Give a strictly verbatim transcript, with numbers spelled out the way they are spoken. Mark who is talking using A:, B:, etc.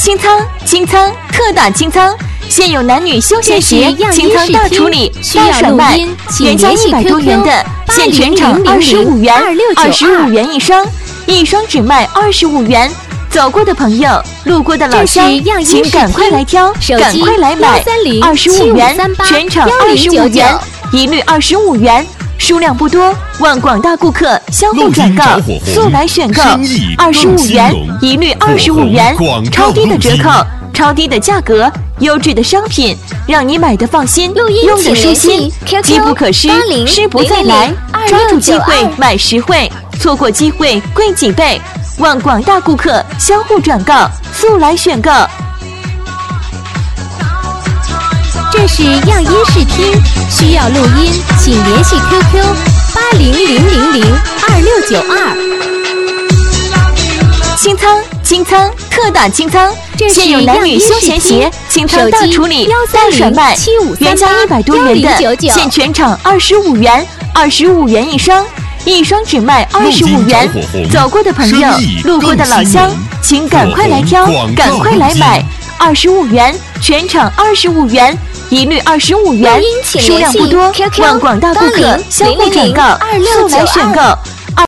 A: 清仓，清仓，特打清仓！现有男女休闲鞋清仓大处理、大甩卖，原价一百多元的，现全场二十五元，二十五元一双，一双只卖二十五元。走过的朋友，路过的老乡，请赶快来挑，赶快来买，二十五元，全场二十五元，一律二十五元。数量不多，望广大顾客相互转告，速来选购，二十五元，一律二十五元，超低的折扣，超低的价格，优质的商品，让你买的放心，用的舒心，机不可失，失不再来，抓住机会买实惠，错过机会贵几倍，望广大顾客相互转告，速来选购。
B: 这是样音视听，需要录音，请联系 Q Q 八零零零零二六九二。
A: 清仓，清仓，特打清仓！现有男女休闲鞋清仓大处理、大甩卖，原价一百多元的，现全场二十五元，二十五元一双，一双只卖二十五元。走过的朋友，路过的老乡，请赶快来挑，赶快来买，二十五元，全场二十五元。一律二十五元，数量不多，望广大顾客相互转告，速来选购。